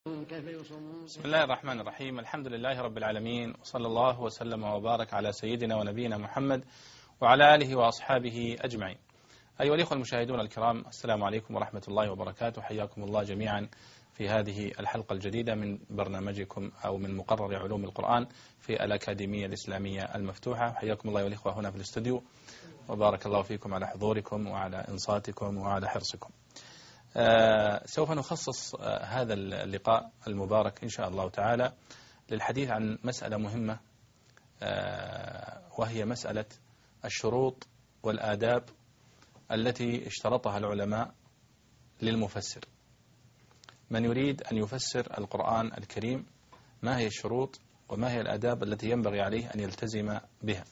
بسم الله الرحمن الرحيم. الحمد لله رب العالمين، وصلى الله وسلم وبارك على سيدنا ونبينا محمد وعلى آله وأصحابه أجمعين. أيها الإخوة المشاهدون الكرام، السلام عليكم ورحمة الله وبركاته. حياكم الله جميعا في هذه الحلقة الجديدة من برنامجكم أو من مقرر علوم القرآن في الأكاديمية الإسلامية المفتوحة. حياكم الله والإخوة هنا في الاستوديو، وبارك الله فيكم على حضوركم وعلى إنصاتكم وعلى حرصكم. سوف نخصص هذا اللقاء المبارك إن شاء الله تعالى للحديث عن مسألة مهمة، وهي مسألة الشروط والآداب التي اشترطها العلماء للمفسر. من يريد أن يفسر القرآن الكريم، ما هي الشروط وما هي الآداب التي ينبغي عليه أن يلتزم بها؟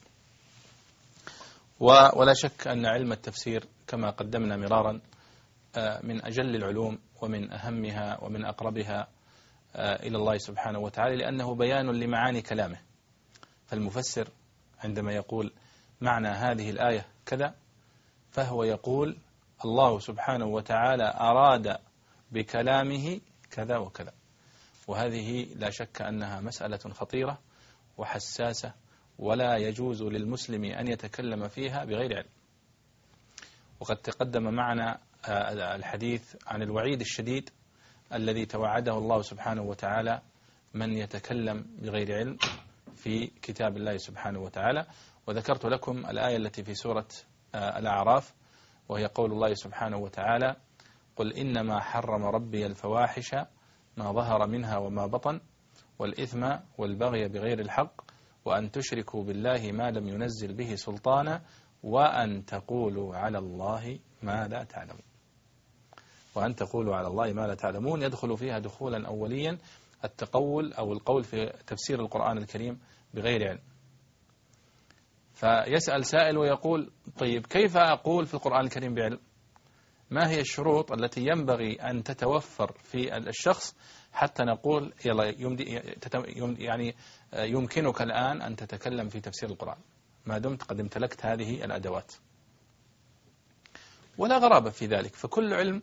ولا شك أن علم التفسير كما قدمنا مرارا من أجل العلوم ومن أهمها ومن أقربها إلى الله سبحانه وتعالى، لأنه بيان لمعاني كلامه. فالمفسر عندما يقول معنى هذه الآية كذا، فهو يقول الله سبحانه وتعالى أراد بكلامه كذا وكذا. وهذه لا شك أنها مسألة خطيرة وحساسة، ولا يجوز للمسلم أن يتكلم فيها بغير علم. وقد تقدم معنا الحديث عن الوعيد الشديد الذي توعده الله سبحانه وتعالى من يتكلم بغير علم في كتاب الله سبحانه وتعالى. وذكرت لكم الآية التي في سورة الأعراف، وهي قول الله سبحانه وتعالى: قل إنما حرم ربي الفواحش ما ظهر منها وما بطن والإثم والبغي بغير الحق وأن تشركوا بالله ما لم ينزل به سلطانا وأن تقولوا على الله ما لا تعلمون. وأن تقولوا على الله ما لا تعلمون يدخل فيها دخولا أوليا التقول أو القول في تفسير القرآن الكريم بغير علم. فيسأل سائل ويقول: طيب كيف أقول في القرآن الكريم بعلم؟ ما هي الشروط التي ينبغي أن تتوفر في الشخص حتى نقول يعني يمكنك الآن أن تتكلم في تفسير القرآن ما دمت قد امتلكت هذه الأدوات؟ ولا غرابة في ذلك، فكل علم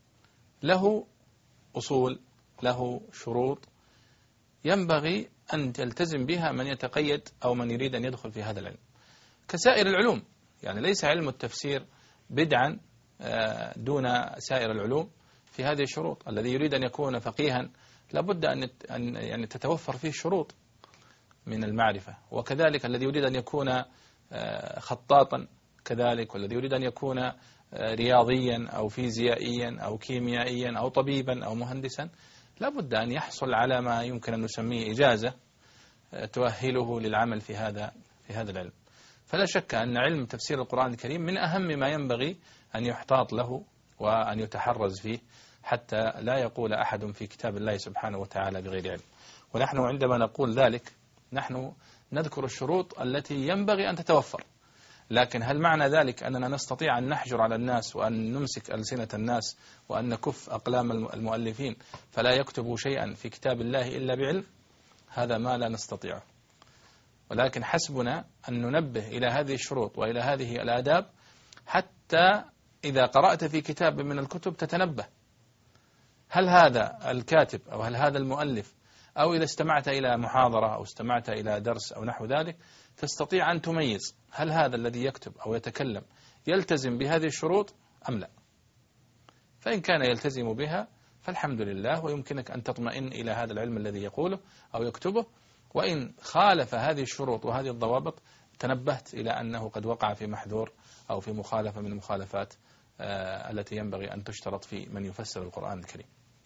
له أصول، له شروط ينبغي أن يلتزم بها من يتقيد أو من يريد أن يدخل في هذا العلم كسائر العلوم. يعني ليس علم التفسير بدعا دون سائر العلوم في هذه الشروط. الذي يريد أن يكون فقيها لابد أن يعني تتوفر فيه شروط من المعرفة، وكذلك الذي يريد أن يكون خطاطا كذلك، والذي يريد أن يكون رياضيا أو فيزيائيا أو كيميائيا أو طبيبا أو مهندسا لابد أن يحصل على ما يمكن أن نسميه إجازة تؤهله للعمل في هذا العلم. فلا شك أن علم تفسير القرآن الكريم من أهم ما ينبغي أن يحتاط له وأن يتحرز فيه، حتى لا يقول أحد في كتاب الله سبحانه وتعالى بغير علم. ونحن عندما نقول ذلك نحن نذكر الشروط التي ينبغي أن تتوفر، لكن هل معنى ذلك أننا نستطيع أن نحجر على الناس وأن نمسك ألسنة الناس وأن نكف أقلام المؤلفين فلا يكتبوا شيئا في كتاب الله إلا بعلم؟ هذا ما لا نستطيعه. ولكن حسبنا أن ننبه إلى هذه الشروط وإلى هذه الآداب، حتى إذا قرأت في كتاب من الكتب تتنبه هل هذا الكاتب أو هل هذا المؤلف، أو إذا استمعت إلى محاضرة أو استمعت إلى درس أو نحو ذلك تستطيع أن تميز هل هذا الذي يكتب أو يتكلم يلتزم بهذه الشروط أم لا. فإن كان يلتزم بها فالحمد لله، ويمكنك أن تطمئن إلى هذا العلم الذي يقوله أو يكتبه. وإن خالف هذه الشروط وهذه الضوابط تنبهت إلى أنه قد وقع في محذور أو في مخالفة من المخالفات التي ينبغي أن تشترط في من يفسر القرآن الكريم.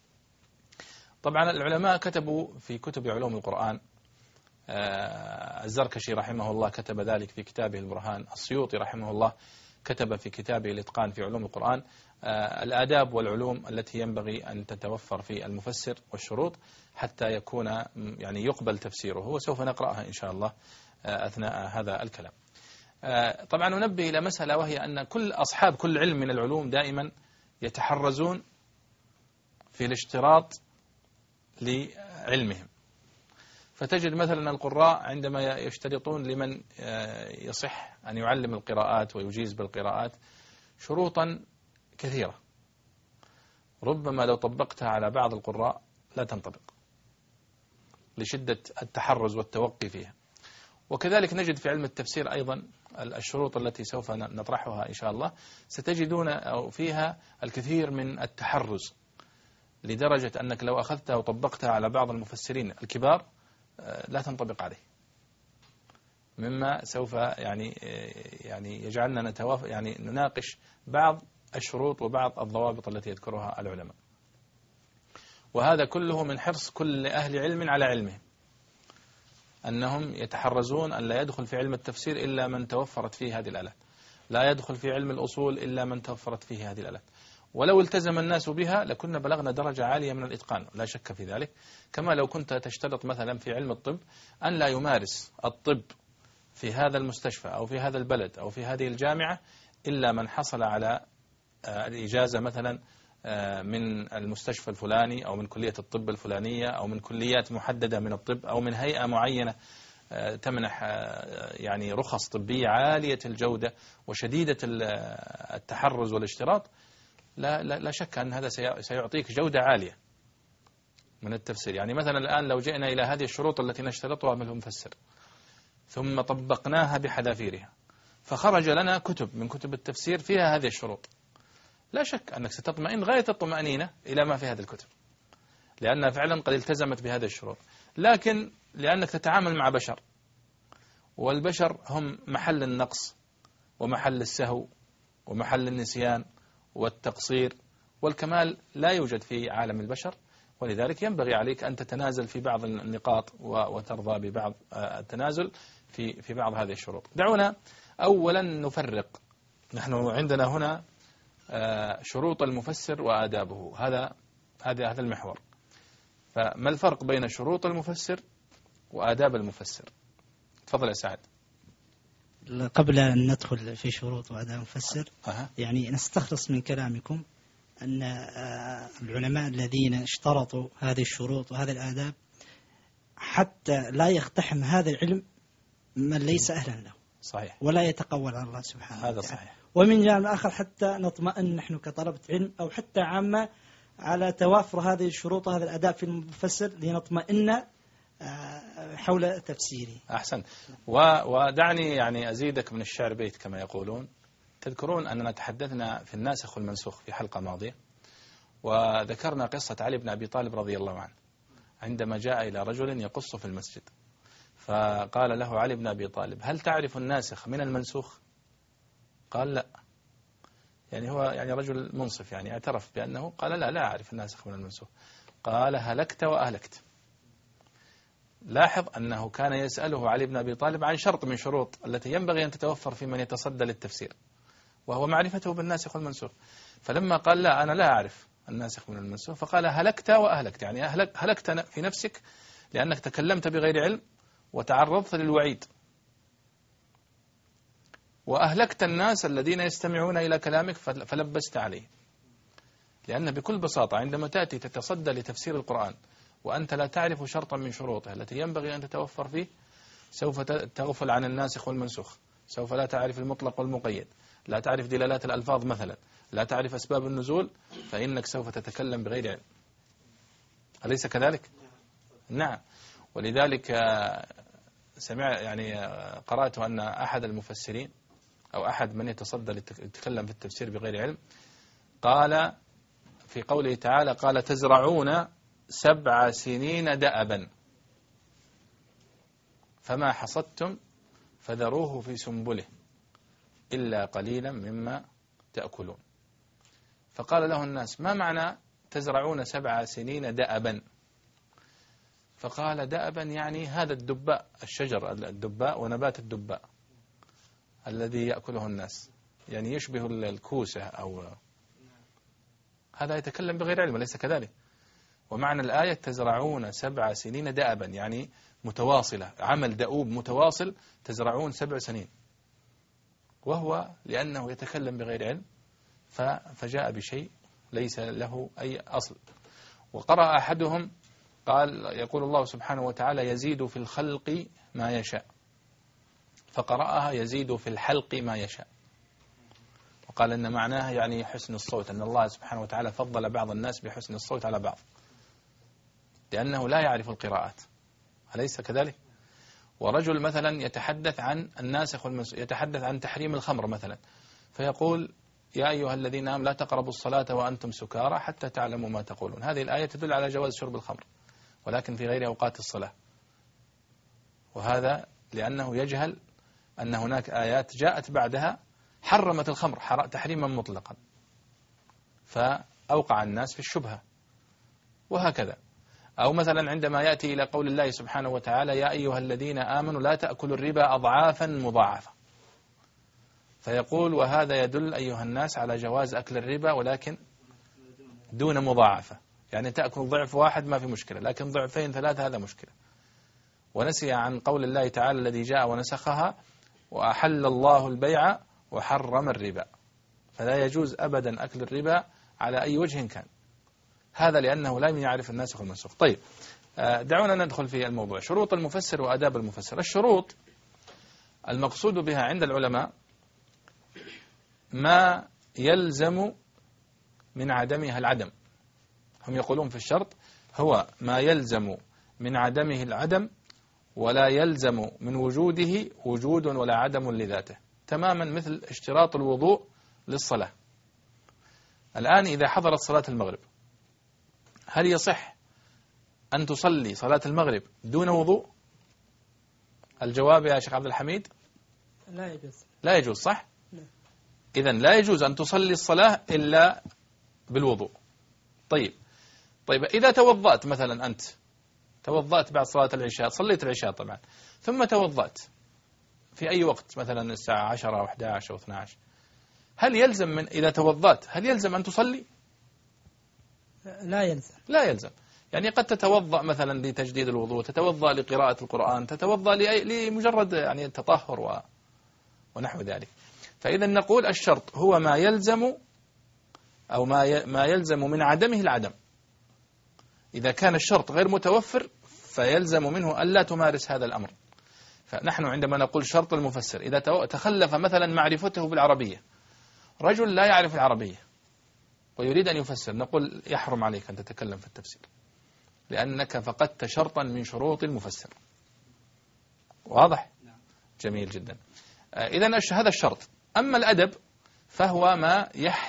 طبعا العلماء كتبوا في كتب علوم القرآن، الزركشي رحمه الله كتب ذلك في كتابه البرهان، السيوطي رحمه الله كتب في كتابه الإتقان في علوم القرآن الآداب والعلوم التي ينبغي أن تتوفر في المفسر والشروط حتى يكون يعني يقبل تفسيره، وسوف نقرأها إن شاء الله أثناء هذا الكلام. طبعا ننبه إلى مسألة، وهي أن كل أصحاب كل علم من العلوم دائما يتحرزون في الاشتراط لعلمهم. فتجد مثلا القراء عندما يشترطون لمن يصح أن يعلم القراءات ويجيز بالقراءات شروطا كثيرة، ربما لو طبقتها على بعض القراء لا تنطبق لشدة التحرز والتوقي فيها. وكذلك نجد في علم التفسير أيضا الشروط التي سوف نطرحها إن شاء الله ستجدون أو فيها الكثير من التحرز، لدرجة أنك لو أخذتها وطبقتها على بعض المفسرين الكبار لا تنطبق عليه، مما سوف يعني يجعلنا يعني نناقش بعض الشروط وبعض الضوابط التي يذكرها العلماء. وهذا كله من حرص كل أهل علم على علمهم، أنهم يتحرزون أن لا يدخل في علم التفسير إلا من توفرت فيه هذه الآلات، لا يدخل في علم الأصول إلا من توفرت فيه هذه الآلات. ولو التزم الناس بها لكنا بلغنا درجة عالية من الإتقان، لا شك في ذلك. كما لو كنت تشترط مثلا في علم الطب أن لا يمارس الطب في هذا المستشفى أو في هذا البلد أو في هذه الجامعة إلا من حصل على الإجازة مثلا من المستشفى الفلاني أو من كلية الطب الفلانية أو من كليات محددة من الطب أو من هيئة معينة تمنح يعني رخص طبية عالية الجودة وشديدة التحرز والاشتراط. لا شك أن هذا سيعطيك جودة عالية من التفسير. يعني مثلا الآن لو جئنا إلى هذه الشروط التي نشترطها من المفسر ثم طبقناها بحذافيرها فخرج لنا كتب من كتب التفسير فيها هذه الشروط، لا شك أنك ستطمئن غاية الطمأنينة إلى ما في هذه الكتب، لأنها فعلا قد التزمت بهذه الشروط. لكن لأنك تتعامل مع بشر، والبشر هم محل النقص ومحل السهو ومحل النسيان والتقصير، والكمال لا يوجد في عالم البشر، ولذلك ينبغي عليك أن تتنازل في بعض النقاط وترضى ببعض التنازل في بعض هذه الشروط. دعونا أولا نفرق. نحن عندنا هنا شروط المفسر وآدابه، هذا المحور. فما الفرق بين شروط المفسر وآداب المفسر؟ تفضل يا سعد. قبل أن ندخل في شروط وآداب المفسر يعني نستخلص من كلامكم أن العلماء الذين اشترطوا هذه الشروط وهذه الآداب حتى لا يقتحم هذا العلم من ليس أهلا له، صحيح، ولا يتقول على الله سبحانه هذا وتعالى. صحيح. ومن جانب آخر حتى نطمئن نحن كطلبة علم أو حتى عامة على توافر هذه الشروط وهذا الآداب في المفسر لنطمئن حول تفسيره. أحسن. ودعني يعني أزيدك من الشعر بيت كما يقولون. تذكرون أننا تحدثنا في الناسخ والمنسوخ في حلقة ماضية، وذكرنا قصة علي بن أبي طالب رضي الله عنه عندما جاء إلى رجل يقص في المسجد، فقال له علي بن أبي طالب: هل تعرف الناسخ من المنسوخ؟ قال لا. يعني هو يعني رجل منصف، يعني اعترف بأنه قال لا أعرف الناسخ من المنسوخ. قال: هلكت وأهلكت. لاحظ أنه كان يسأله علي بن أبي طالب عن شرط من شروط التي ينبغي أن تتوفر في من يتصدى للتفسير، وهو معرفته بالناسخ والمنسوخ. فلما قال لا أنا لا أعرف الناسخ من المنسوخ، فقال: هلكت وأهلكت. يعني هلكت في نفسك لأنك تكلمت بغير علم وتعرضت للوعيد، وأهلكت الناس الذين يستمعون إلى كلامك فلبست عليه. لأن بكل بساطة عندما تأتي تتصدى لتفسير القرآن وأنت لا تعرف شرطا من شروطه التي ينبغي أن تتوفر فيه، سوف تغفل عن الناسخ والمنسوخ، سوف لا تعرف المطلق والمقيد، لا تعرف دلالات الألفاظ مثلا، لا تعرف أسباب النزول، فإنك سوف تتكلم بغير علم. أليس كذلك؟ نعم. ولذلك قرأت أن أحد المفسرين أو أحد من يتصدى يتكلم في التفسير بغير علم قال في قوله تعالى: قال: تزرعون 7 سنين دأبا فما حصدتم فذروه في سنبله إلا قليلا مما تأكلون. فقال له الناس: ما معنى تزرعون 7 سنين دأبا؟ فقال: دأبا يعني هذا الدباء، الشجر الدباء ونبات الدباء الذي يأكله الناس، يعني يشبه الكوسة أو هذا. يتكلم بغير علم، ليس كذلك. ومعنى الآية: تزرعون 7 سنين دأبا يعني متواصلة، عمل دؤوب متواصل، تزرعون 7 سنين. وهو لأنه يتكلم بغير علم فجاء بشيء ليس له أي أصل. وقرأ أحدهم قال: يقول الله سبحانه وتعالى: يزيد في الخلق ما يشاء، فقرأها: يزيد في الحلق ما يشاء، وقال إن معناها يعني حسن الصوت، أن الله سبحانه وتعالى فضل بعض الناس بحسن الصوت على بعض. لأنه لا يعرف القراءات، أليس كذلك؟ ورجل مثلا يتحدث عن الناسخ والمنسوخ، يتحدث عن تحريم الخمر مثلا، فيقول يا أيها الذين آمنوا لا تقربوا الصلاة وأنتم سكارى حتى تعلموا ما تقولون. هذه الآية تدل على جواز شرب الخمر ولكن في غير أوقات الصلاة، وهذا لأنه يجهل أن هناك آيات جاءت بعدها حرمت الخمر تحريما مطلقا، فأوقع الناس في الشبهة. وهكذا. أو مثلا عندما يأتي إلى قول الله سبحانه وتعالى يا أيها الذين آمنوا لا تأكلوا الربا أضعافا مضاعفة، فيقول وهذا يدل أيها الناس على جواز أكل الربا ولكن دون مضاعفة، يعني تأكل ضعف واحد ما في مشكلة، لكن ضعفين ثلاثة هذا مشكلة. ونسي عن قول الله تعالى الذي جاء ونسخها وأحل الله البيع وحرم الربا، فلا يجوز أبدا أكل الربا على أي وجه كان، هذا لأنه لم يعرف الناسخ والمنسوخ. طيب دعونا ندخل في الموضوع، شروط المفسر وآداب المفسر. الشروط المقصود بها عند العلماء ما يلزم من عدمها العدم. هم يقولون في الشرط هو ما يلزم من عدمه العدم ولا يلزم من وجوده وجود ولا عدم لذاته، تماما مثل اشتراط الوضوء للصلاة. الآن إذا حضرت صلاة المغرب هل يصح أن تصلي صلاة المغرب دون وضوء؟ الجواب يا شيخ عبد الحميد لا يجوز. لا يجوز، صح؟ إذن لا يجوز أن تصلي الصلاة إلا بالوضوء. طيب إذا توضأت مثلا، أنت توضأت بعد صلاة العشاء، صليت العشاء طبعا، ثم توضأت في أي وقت مثلا الساعة 10 أو 11 أو 12، هل يلزم من إذا توضأت هل يلزم أن تصلي؟ لا يلزم. لا يلزم. يعني قد تتوضأ مثلا لتجديد الوضوء، تتوضأ لقراءة القرآن، تتوضأ لمجرد يعني التطهر ونحو ذلك. فإذا نقول الشرط هو ما يلزم أو ما يلزم من عدمه العدم. إذا كان الشرط غير متوفر فيلزم منه ألا تمارس هذا الأمر. فنحن عندما نقول شرط المفسر إذا تخلف مثلا معرفته بالعربية، رجل لا يعرف العربية ويريد أن يفسر، نقول يحرم عليك أن تتكلم في التفسير لأنك فقدت شرطا من شروط المفسر. واضح؟ جميل جدا. إذن هذا الشرط. أما الأدب فهو ما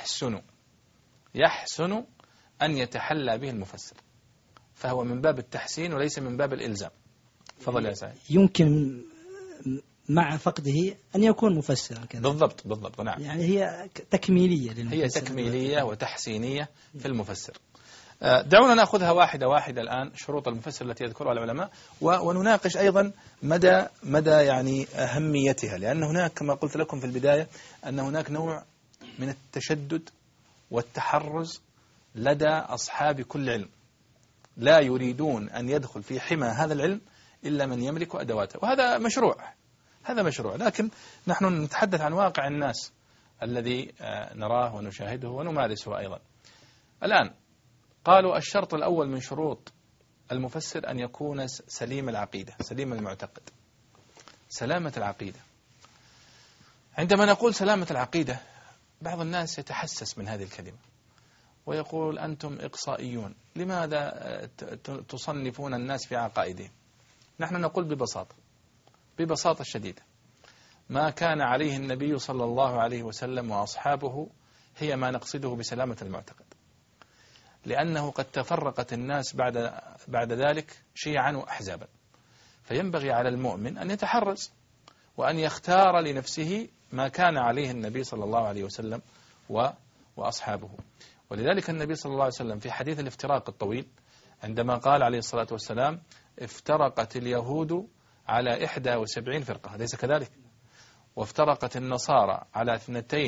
يحسن أن يتحلى به المفسر، فهو من باب التحسين وليس من باب الإلزام. تفضل يا سعيد. يمكن مع فقده أن يكون مفسرا كذا. بالضبط نعم. يعني هي تكميلية للمفسر. هي تكميلية وتحسينية في المفسر. دعونا نأخذها واحدة واحدة الآن، شروط المفسر التي يذكرها العلماء، ونناقش أيضا مدى يعني أهميتها، لأن هناك كما قلت لكم في البداية أن هناك نوع من التشدد والتحرز لدى أصحاب كل علم، لا يريدون أن يدخل في حمى هذا العلم إلا من يملك أدواته، وهذا مشروع، لكن نحن نتحدث عن واقع الناس الذي نراه ونشاهده ونمارسه أيضا. الآن قالوا الشرط الأول من شروط المفسر أن يكون سليم العقيدة، سليم المعتقد، سلامة العقيدة. عندما نقول سلامة العقيدة بعض الناس يتحسس من هذه الكلمة ويقول أنتم إقصائيون، لماذا تصنفون الناس في عقائدهم؟ نحن نقول ببساطة شديدة ما كان عليه النبي صلى الله عليه وسلم وأصحابه هي ما نقصده بسلامة المعتقد، لأنه قد تفرقت الناس بعد ذلك شيعا وأحزابا، فينبغي على المؤمن أن يتحرز وأن يختار لنفسه ما كان عليه النبي صلى الله عليه وسلم وأصحابه. ولذلك النبي صلى الله عليه وسلم في حديث الافتراق الطويل عندما قال عليه الصلاة والسلام افترقت اليهود على 71 فرقة، أليس كذلك؟ وافترقت النصارى على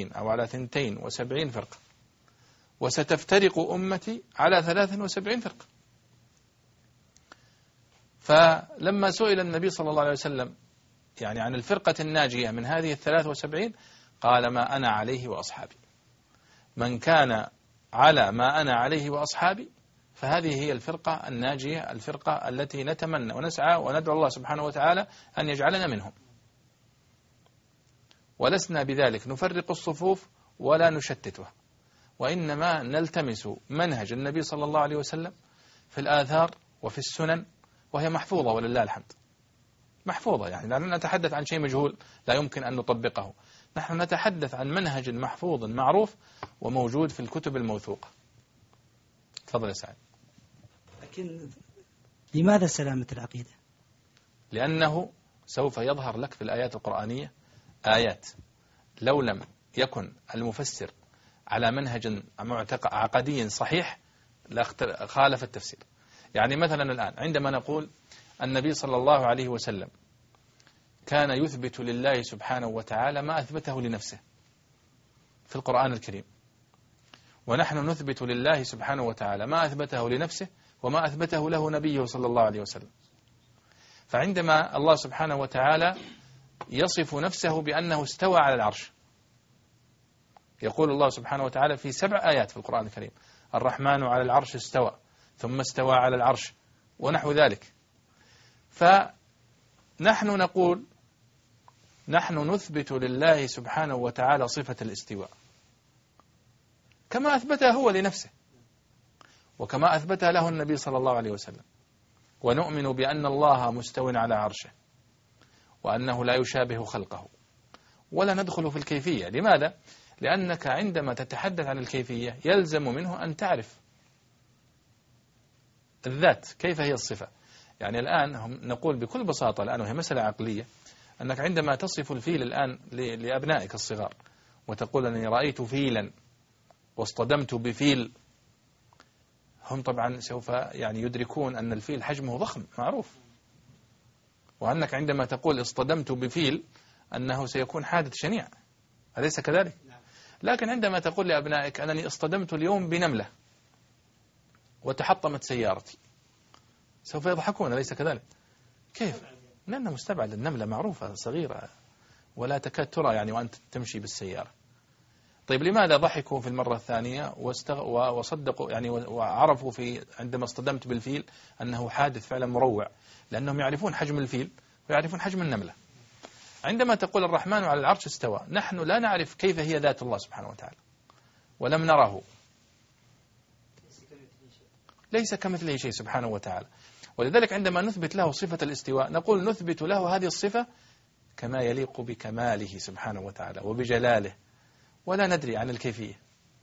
72 فرقة، وستفترق أمتي على 73 فرقة. فلما سئل النبي صلى الله عليه وسلم يعني عن الفرقة الناجية من هذه 73 قال ما أنا عليه وأصحابي، من كان على ما أنا عليه وأصحابي فهذه هي الفرقة الناجية، الفرقة التي نتمنى ونسعى وندعو الله سبحانه وتعالى أن يجعلنا منهم، ولسنا بذلك نفرق الصفوف ولا نشتتها، وإنما نلتمس منهج النبي صلى الله عليه وسلم في الآثار وفي السنن، وهي محفوظة ولله الحمد، محفوظة، يعني لا نتحدث عن شيء مجهول لا يمكن أن نطبقه، نحن نتحدث عن منهج محفوظ معروف وموجود في الكتب الموثوقة. تفضل يا سعد. لكن لماذا سلامة العقيدة؟ لأنه سوف يظهر لك في الآيات القرآنية آيات لو لم يكن المفسر على منهج عقدي صحيح خالف التفسير. يعني مثلا الآن عندما نقول النبي صلى الله عليه وسلم كان يثبت لله سبحانه وتعالى ما أثبته لنفسه في القرآن الكريم، ونحن نثبت لله سبحانه وتعالى ما أثبته لنفسه وما أثبته له نبيه صلى الله عليه وسلم. فعندما الله سبحانه وتعالى يصف نفسه بأنه استوى على العرش، يقول الله سبحانه وتعالى في 7 آيات في القرآن الكريم: الرحمن على العرش استوى ثم استوى على العرش ونحو ذلك. فنحن نقول نحن نثبت لله سبحانه وتعالى صفة الاستواء كما أثبتها هو لنفسه وكما أثبتها له النبي صلى الله عليه وسلم، ونؤمن بأن الله مستو على عرشه وأنه لا يشابه خلقه، ولا ندخل في الكيفية. لماذا؟ لأنك عندما تتحدث عن الكيفية يلزم منه أن تعرف الذات كيف هي الصفة. يعني الآن نقول بكل بساطة الآن، وهي مسألة عقلية، أنك عندما تصف الفيل الآن لأبنائك الصغار وتقول أنني رأيت فيلا واصطدمت بفيل، هم طبعا سوف يعني يدركون أن الفيل حجمه ضخم معروف، وأنك عندما تقول اصطدمت بفيل أنه سيكون حادث شنيع، أليس كذلك؟ لكن عندما تقول لأبنائك أنني اصطدمت اليوم بنملة وتحطمت سيارتي، سوف يضحكون، أليس كذلك؟ كيف؟ لأنه مستبعد، النملة معروفة صغيرة ولا تكاد ترى يعني وأنت تمشي بالسيارة. طيب لماذا ضحكوا في المرة الثانية وصدقوا يعني وعرفوا في عندما اصطدمت بالفيل أنه حادث فعلا مروع؟ لأنهم يعرفون حجم الفيل ويعرفون حجم النملة. عندما تقول الرحمن على العرش استوى، نحن لا نعرف كيف هي ذات الله سبحانه وتعالى ولم نره، ليس كمثله شيء سبحانه وتعالى. ولذلك عندما نثبت له صفة الاستواء نقول نثبت له هذه الصفة كما يليق بكماله سبحانه وتعالى وبجلاله، ولا ندري عن الكيفية،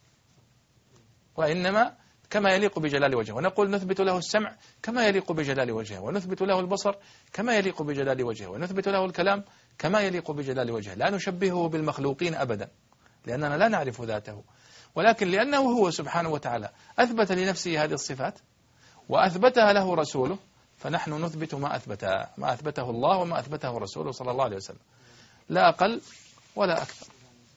وإنما كما يليق بجلال وجهه. ونقول نثبت له السمع كما يليق بجلال وجهه، ونثبت له البصر كما يليق بجلال وجهه، ونثبت له الكلام كما يليق بجلال وجهه. لا نشبهه بالمخلوقين أبدا لأننا لا نعرف ذاته، ولكن لأنه هو سبحانه وتعالى أثبت لنفسه هذه الصفات وأثبتها له رسوله، فنحن نثبت ما أثبته الله وما أثبته رسوله صلى الله عليه وسلم، لا أقل ولا أكثر.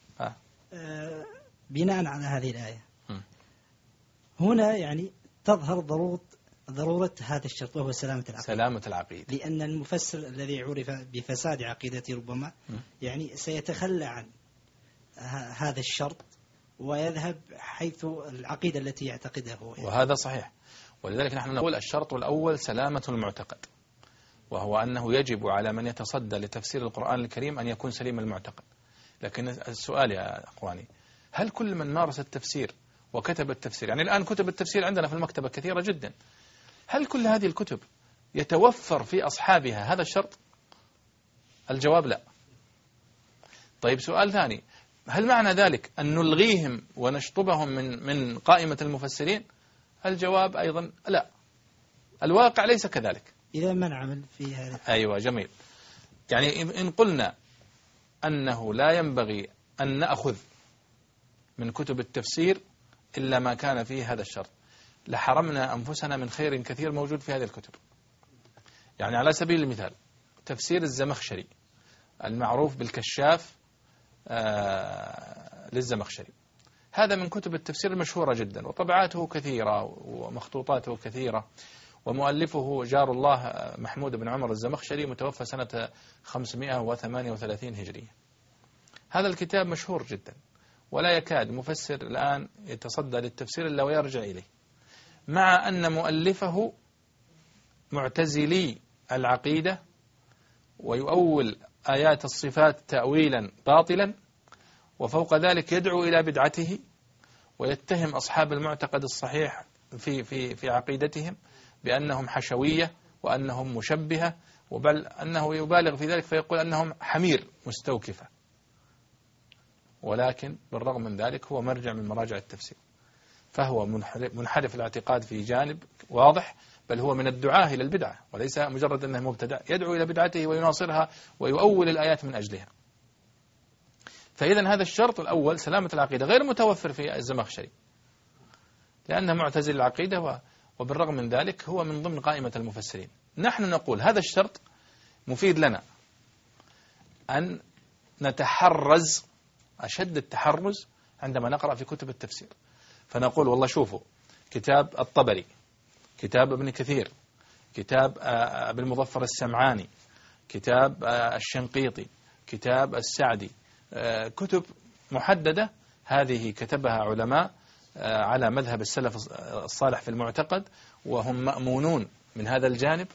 بناء على هذه الآية هنا يعني تظهر ضرورة هذا الشرط، وهو سلامة العقيدة. لأن المفسر الذي عرف بفساد عقيدته ربما يعني سيتخلى عن هذا الشرط ويذهب حيث العقيدة التي يعتقدها هو. وهذا صحيح، ولذلك نحن نقول الشرط الأول سلامة المعتقد، وهو أنه يجب على من يتصدى لتفسير القرآن الكريم أن يكون سليم المعتقد. لكن السؤال يا أخواني، هل كل من مارس التفسير وكتب التفسير، يعني الآن كتب التفسير عندنا في المكتبة كثيرة جدا، هل كل هذه الكتب يتوفر في أصحابها هذا الشرط؟ الجواب لا. طيب سؤال ثاني، هل معنى ذلك أن نلغيهم ونشطبهم من قائمة المفسرين؟ الجواب أيضا لا، الواقع ليس كذلك. إذا ما نعمل في هذا. أيوة جميل. يعني إن قلنا أنه لا ينبغي أن نأخذ من كتب التفسير إلا ما كان فيه هذا الشرط لحرمنا أنفسنا من خير كثير موجود في هذه الكتب. يعني على سبيل المثال تفسير الزمخشري المعروف بالكشاف للزمخشري، هذا من كتب التفسير المشهورة جدا، وطبعاته كثيرة ومخطوطاته كثيرة، ومؤلفه جار الله محمود بن عمر الزمخشري متوفى سنة 538 هجرية. هذا الكتاب مشهور جدا ولا يكاد مفسر الآن يتصدى للتفسير إلا ويرجع إليه، مع أن مؤلفه معتزلي العقيدة ويؤول آيات الصفات تأويلا باطلا، وفوق ذلك يدعو إلى بدعته ويتهم أصحاب المعتقد الصحيح في عقيدتهم بأنهم حشوية وأنهم مشبهة، وبل أنه يبالغ في ذلك فيقول أنهم حمير مستوكفة، ولكن بالرغم من ذلك هو مرجع من مراجع التفسير، فهو منحرف الاعتقاد في جانب واضح، بل هو من الدعاة إلى البدعة، وليس مجرد أنه مبتدع، يدعو إلى بدعته ويناصرها ويؤول الآيات من أجلها. فإذا هذا الشرط الأول سلامة العقيدة غير متوفر في الزمخشري، لأنه معتزل العقيدة، وبالرغم من ذلك هو من ضمن قائمة المفسرين. نحن نقول هذا الشرط مفيد لنا أن نتحرز أشد التحرز عندما نقرأ في كتب التفسير، فنقول والله شوفوا كتاب الطبري، كتاب ابن كثير، كتاب ابن المظفر السمعاني، كتاب الشنقيطي، كتاب السعدي، كتب محددة هذه كتبها علماء على مذهب السلف الصالح في المعتقد، وهم مأمونون من هذا الجانب،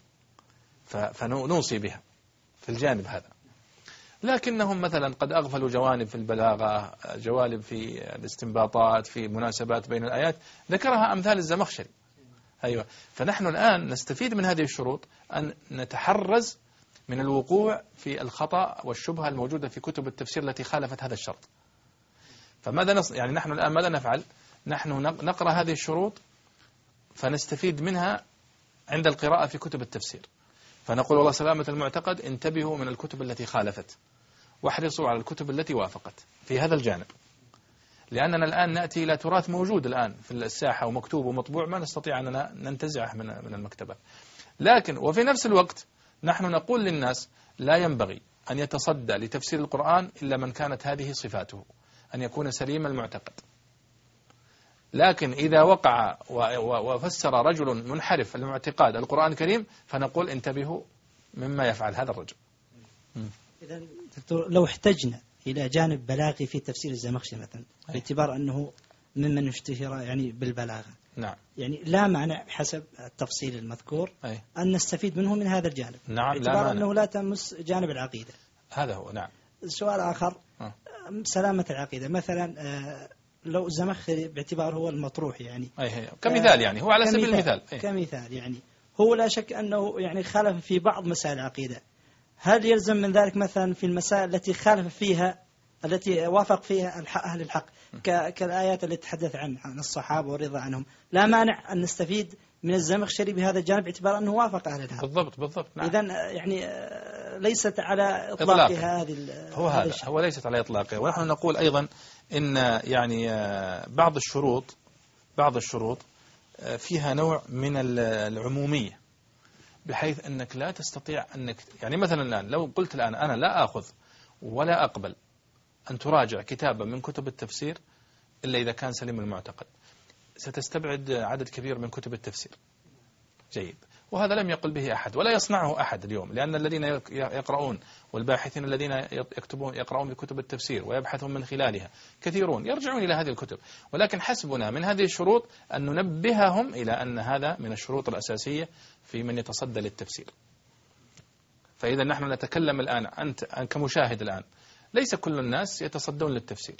فنوصي بها في الجانب هذا. لكنهم مثلا قد أغفلوا جوانب في البلاغة، جوانب في الاستنباطات، في مناسبات بين الآيات ذكرها أمثال الزمخشري. أيوة، فنحن الآن نستفيد من هذه الشروط أن نتحرز من الوقوع في الخطأ والشبهة الموجودة في كتب التفسير التي خالفت هذا الشرط. فماذا يعني نحن الآن ماذا نفعل؟ نحن نقرأ هذه الشروط فنستفيد منها عند القراءة في كتب التفسير، فنقول والله سلامة المعتقد انتبهوا من الكتب التي خالفت، واحرصوا على الكتب التي وافقت في هذا الجانب، لأننا الآن نأتي إلى تراث موجود الآن في الساحة ومكتوب ومطبوع ما نستطيع أننا ننتزعه من المكتبة. لكن وفي نفس الوقت نحن نقول للناس لا ينبغي أن يتصدى لتفسير القرآن إلا من كانت هذه صفاته، أن يكون سليم المعتقد. لكن إذا وقع وفسر رجل منحرف المعتقد القرآن الكريم فنقول انتبهوا مما يفعل هذا الرجل. إذا لو احتجنا إلى جانب بلاغي في تفسير الزمخشري مثلا، باعتبار أنه ممن اشتهر يعني بالبلاغة، نعم، يعني لا مانع بحسب التفصيل المذكور أن نستفيد منه من هذا الجانب، نعم، باعتبار أنه لا تمس جانب العقيدة. هذا هو. نعم. سؤال آخر، سلامة العقيدة مثلا، لو الزمخشري باعتباره هو المطروح يعني كمثال، يعني هو على سبيل المثال كمثال، يعني هو لا شك أنه يعني خالف في بعض مسائل العقيدة، هل يلزم من ذلك مثلا في المسائل التي خالف فيها، التي وافق فيها أهل الحق كالآيات التي تحدث عن الصحابة والرضا عنهم، لا مانع أن نستفيد من الزمخشري بهذا الجانب باعتبار أنه وافق أهل الحق؟ بالضبط. نعم. إذن يعني ليست على إطلاقها هذه هو ليست على إطلاقها. ونحن نقول أيضا إن يعني بعض الشروط فيها نوع من العمومية، بحيث أنك لا تستطيع أنك يعني مثلا الآن لو قلت الآن أنا لا أخذ ولا أقبل أن تراجع كتابا من كتب التفسير إلا إذا كان سليم المعتقد، ستستبعد عدد كبير من كتب التفسير. جيد، وهذا لم يقل به أحد ولا يصنعه أحد اليوم، لأن الذين يقرؤون والباحثين الذين يقرؤون بكتب التفسير ويبحثون من خلالها كثيرون يرجعون إلى هذه الكتب، ولكن حسبنا من هذه الشروط أن ننبههم إلى أن هذا من الشروط الأساسية في من يتصدى للتفسير. فإذا نحن نتكلم الآن، أنت كمشاهد الآن ليس كل الناس يتصدون للتفسير.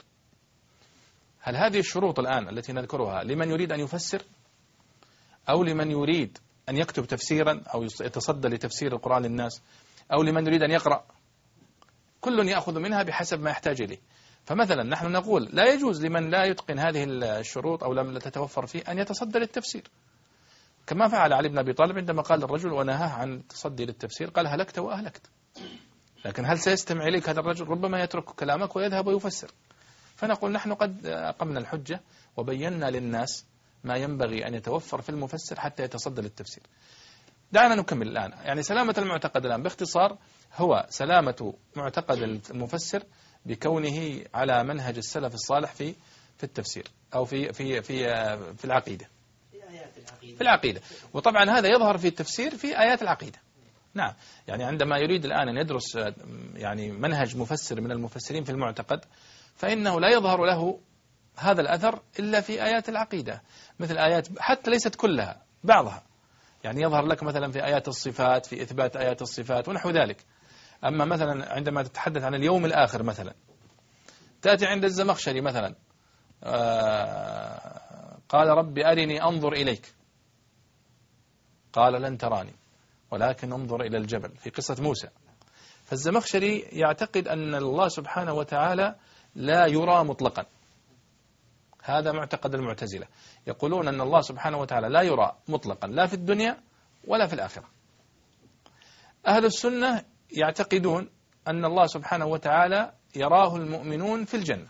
هل هذه الشروط الآن التي نذكرها لمن يريد أن يفسر، أو لمن يريد أن يكتب تفسيرا أو يتصدى لتفسير القرآن للناس، أو لمن يريد أن يقرأ؟ كل يأخذ منها بحسب ما يحتاج إليه. فمثلا نحن نقول لا يجوز لمن لا يتقن هذه الشروط أو لم تتوفر فيه أن يتصدى للتفسير، كما فعل علي بن أبي طالب عندما قال الرجل ونهاه عن التصدي للتفسير قال هلكت وأهلكت. لكن هل سيستمع إليك هذا الرجل؟ ربما يترك كلامك ويذهب ويفسر. فنقول نحن قد أقمنا الحجة وبينا للناس ما ينبغي أن يتوفر في المفسر حتى يتصدى للتفسير. دعنا نكمل الآن. يعني سلامة المعتقد الآن باختصار هو سلامة معتقد المفسر بكونه على منهج السلف الصالح في التفسير أو في العقيدة. في العقيدة. وطبعا هذا يظهر في التفسير في آيات العقيدة. نعم، يعني عندما يريد الآن أن يدرس يعني منهج مفسر من المفسرين في المعتقد، فإنه لا يظهر له هذا الأثر إلا في آيات العقيدة، مثل آيات حتى ليست كلها، بعضها يعني يظهر لك مثلا في آيات الصفات، في إثبات آيات الصفات ونحو ذلك. أما مثلا عندما تتحدث عن اليوم الآخر مثلا، تأتي عند الزمخشري مثلا قال رب أرني أنظر إليك، قال لن تراني ولكن انظر إلى الجبل في قصة موسى. فالزمخشري يعتقد أن الله سبحانه وتعالى لا يرى مطلقا، هذا معتقد المعتزلة، يقولون أن الله سبحانه وتعالى لا يرى مطلقا لا في الدنيا ولا في الآخرة. أهل السنة يعتقدون أن الله سبحانه وتعالى يراه المؤمنون في الجنة،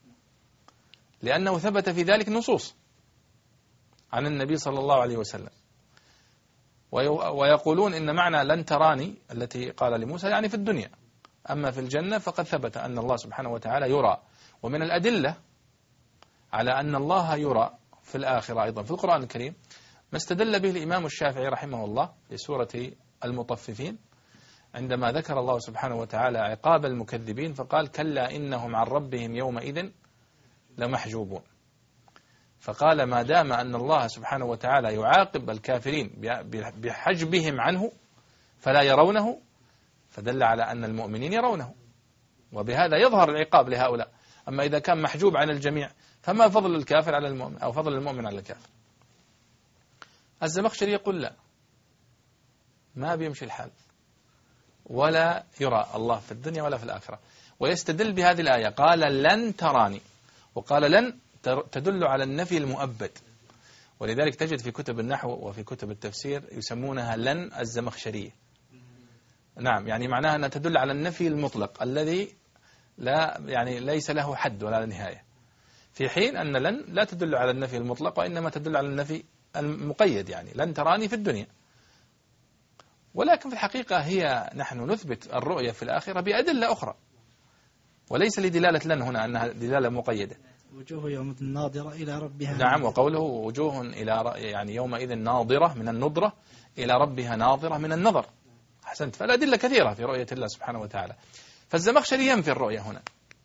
لأنه ثبت في ذلك نصوص عن النبي صلى الله عليه وسلم. ويقولون إن معنى لن تراني التي قال لموسى يعني في الدنيا، أما في الجنة فقد ثبت أن الله سبحانه وتعالى يرى. ومن الأدلة على أن الله يرى في الآخرة أيضا في القرآن الكريم ما استدل به الإمام الشافعي رحمه الله في سورة المطففين، عندما ذكر الله سبحانه وتعالى عقاب المكذبين فقال كلا إنهم عن ربهم يومئذ لمحجوبون. فقال ما دام أن الله سبحانه وتعالى يعاقب الكافرين بحجبهم عنه فلا يرونه، فدل على أن المؤمنين يرونه، وبهذا يظهر العقاب لهؤلاء. أما إذا كان محجوب عن الجميع فما فضل الكافر على المؤمن أو فضل المؤمن على الكافر؟ الزمخشري يقول لا، ما بيمشي الحال، ولا يرى الله في الدنيا ولا في الآخرة. ويستدل بهذه الآية، قال لن تراني، وقال لن تدل على النفي المؤبد، ولذلك تجد في كتب النحو وفي كتب التفسير يسمونها لن الزمخشرية. نعم، يعني معناها أنها تدل على النفي المطلق الذي لا يعني ليس له حد ولا نهاية، في حين أن لن لا تدل على النفي المطلق وإنما تدل على النفي المقيد، يعني لن تراني في الدنيا. ولكن في الحقيقة هي نحن نثبت الرؤية في الآخرة بأدلة أخرى، وليس لدلالة لن هنا أنها دلالة مقيدة. وجوه يومئذ ناظرة إلى ربها. نعم، وقوله وجوه إلى يعني يومئذ ناظرة من النضرة إلى ربها ناظرة من النظر. أحسنت. فالأدلة كثيرة في رؤية الله سبحانه وتعالى. فالزمخشري ينفي الرؤية هنا.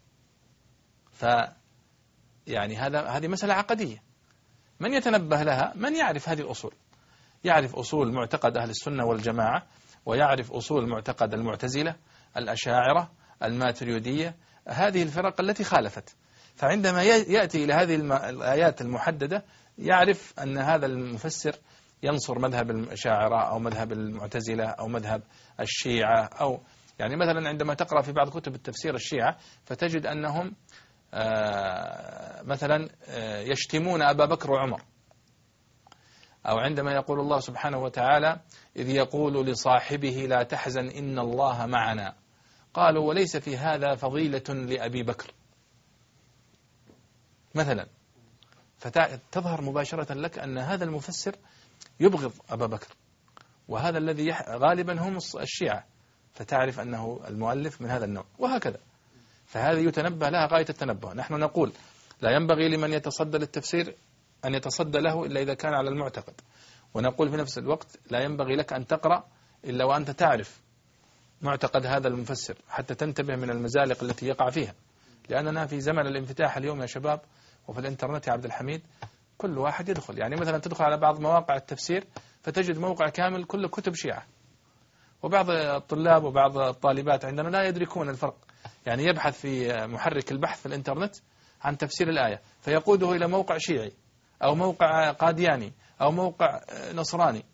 يعني هذه مسألة عقدية، من يتنبه لها؟ من يعرف هذه الأصول، يعرف أصول معتقد أهل السنة والجماعة، ويعرف أصول معتقد المعتزلة، الأشاعرة، الماتريدية، هذه الفرق التي خالفت. فعندما يأتي إلى هذه الآيات المحددة يعرف أن هذا المفسر ينصر مذهب الأشاعرة أو مذهب المعتزلة أو مذهب الشيعة، أو يعني مثلا عندما تقرأ في بعض كتب التفسير الشيعة فتجد أنهم مثلا يشتمون أبا بكر وعمر، أو عندما يقول الله سبحانه وتعالى إذ يقول لصاحبه لا تحزن إن الله معنا، قالوا وليس في هذا فضيلة لأبي بكر مثلا. فتظهر مباشرة لك أن هذا المفسر يبغض أبا بكر، وهذا الذي غالبا هم الشيعة، فتعرف أنه المؤلف من هذا النوع، وهكذا. فهذه يتنبه لها غاية التنبه. نحن نقول لا ينبغي لمن يتصدى للتفسير أن يتصدى له إلا إذا كان على المعتقد، ونقول في نفس الوقت لا ينبغي لك أن تقرأ إلا وأنت تعرف معتقد هذا المفسر حتى تنتبه من المزالق التي يقع فيها، لأننا في زمن الانفتاح اليوم يا شباب، وفي الإنترنت يا عبد الحميد كل واحد يدخل، يعني مثلا تدخل على بعض مواقع التفسير فتجد موقع كامل كله كتب شيعة، وبعض الطلاب وبعض الطالبات عندنا لا يدركون الفرق، يعني يبحث في محرك البحث في الإنترنت عن تفسير الآية فيقوده إلى موقع شيعي أو موقع قادياني أو موقع نصراني.